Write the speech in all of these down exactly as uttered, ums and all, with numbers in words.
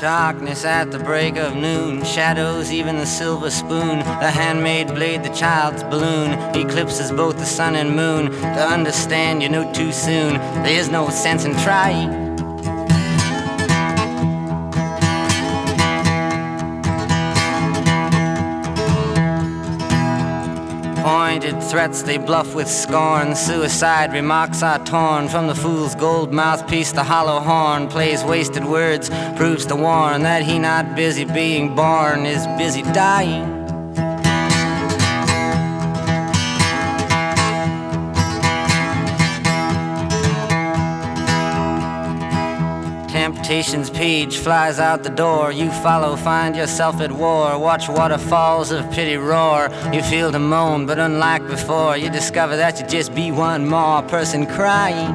Darkness at the break of noon, shadows, even the silver spoon, the handmade blade, the child's balloon, eclipses both the sun and moon. To understand, you know too soon, there's no sense in trying. Pointed threats they bluff with scorn, suicide remarks are torn from the fool's gold mouthpiece. The hollow horn plays wasted words, proves to warn that he not busy being born is busy dying. Temptation's page flies out the door. You follow, find yourself at war. Watch waterfalls of pity roar. You feel to moan, but unlike before, you discover that you just be one more person crying.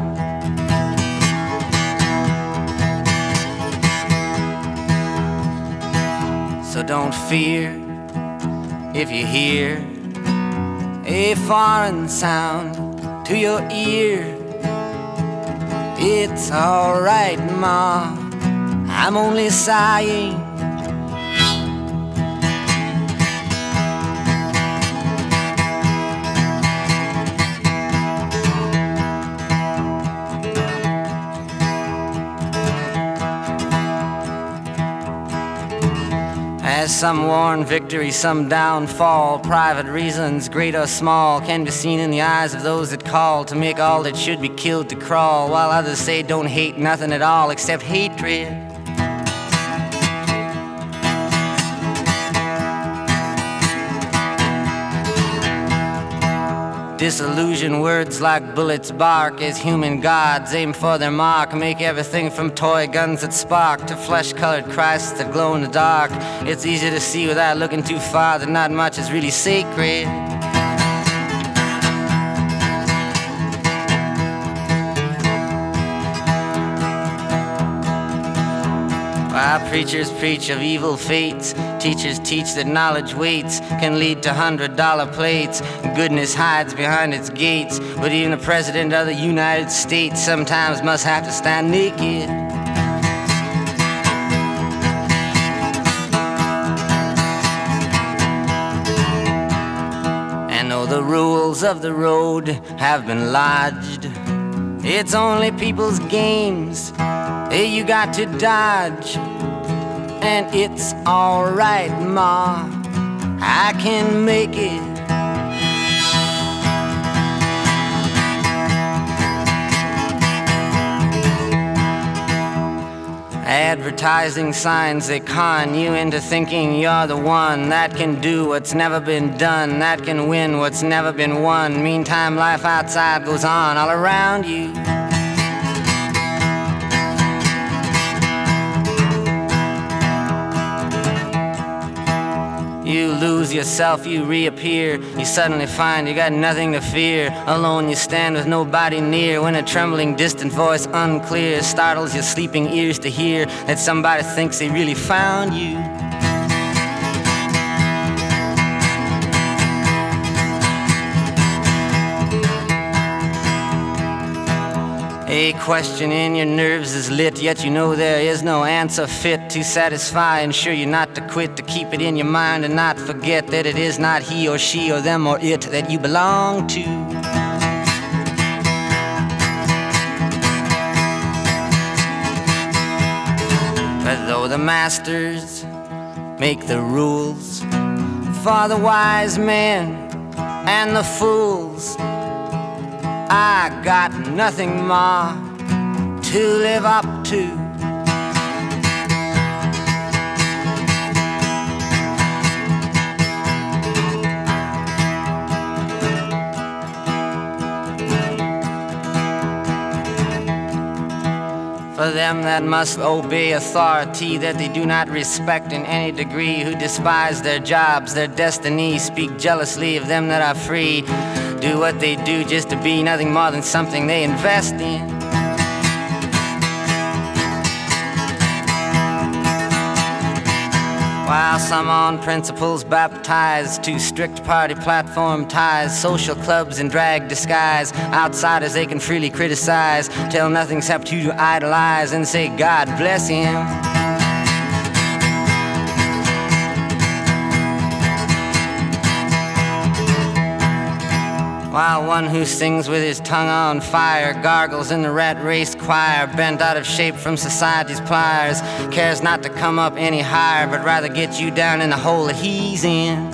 So don't fear if you hear a foreign sound to your ear. It's alright, Ma, I'm only sighing. As some worn victory, some downfall, private reasons, great or small, can be seen in the eyes of those that call to make all that should be killed to crawl, while others say don't hate nothing at all except hatred. Disillusion words like bullets bark as human gods aim for their mark, make everything from toy guns that spark to flesh-colored Christs that glow in the dark. It's easy to see without looking too far that not much is really sacred. While preachers preach of evil fates, teachers teach that knowledge waits, can lead to hundred-dollar plates. Goodness hides behind its gates, but even the President of the United States sometimes must have to stand naked. And though the rules of the road have been lodged, it's only people's games you got to dodge. And it's alright, Ma, I can make it. Advertising signs, they con you into thinking you're the one that can do what's never been done, that can win what's never been won. Meantime, life outside goes on all around you. You lose yourself, you reappear. You suddenly find you got nothing to fear. Alone you stand with nobody near, when a trembling distant voice unclear startles your sleeping ears to hear that somebody thinks they really found you. A question in your nerves is lit, yet you know there is no answer fit to satisfy. Ensure you not to quit, to keep it in your mind and not forget that it is not he or she or them or it that you belong to. But though the masters make the rules for the wise men and the fools, I got nothing, Ma, to live up to. For them that must obey authority that they do not respect in any degree, who despise their jobs, their destiny, speak jealously of them that are free, do what they do just to be nothing more than something they invest in. While some on principles baptized to strict party platform ties, social clubs in drag disguise, outsiders they can freely criticize, tell nothing except to idolize and say God bless him. while one who sings with his tongue on fire gargles in the rat race choir, bent out of shape from society's pliers, cares not to come up any higher, but rather get you down in the hole that he's in.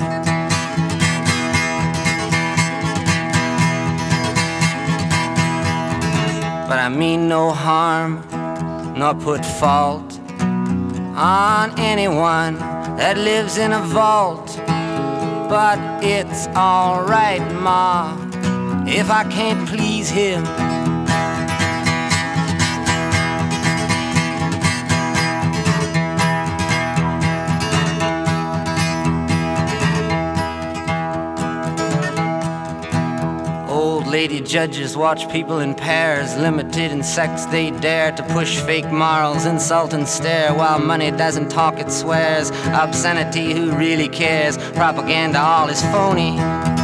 But I mean no harm, nor put fault on anyone that lives in a vault. But it's alright, Ma, if I can't please him. Old lady judges watch people in pairs, limited in sex they dare to push fake morals, insult and stare, while money doesn't talk, it swears. Obscenity, who really cares? Propaganda, all is phony.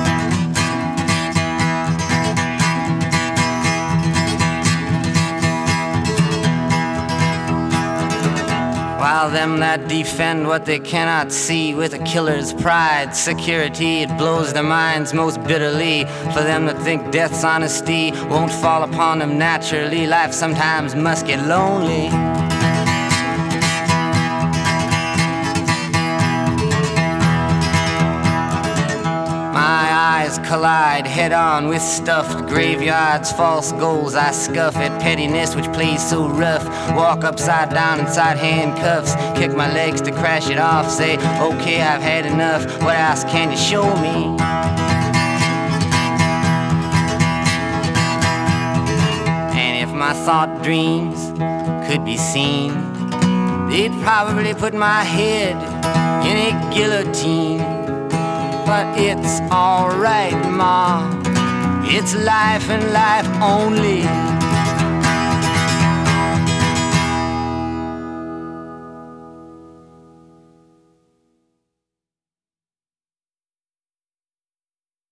While them that defend what they cannot see with a killer's pride, security, it blows their minds most bitterly. For them that think death's honesty won't fall upon them naturally, life sometimes must get lonely. My eyes collide head-on with stuffed graveyards, false goals I scuff at pettiness which plays so rough. Walk upside down inside handcuffs, kick my legs to crash it off, say, okay, I've had enough, what else can you show me? And if my thought dreams could be seen, they'd probably put my head in a guillotine. But it's alright, Ma, it's life and life only.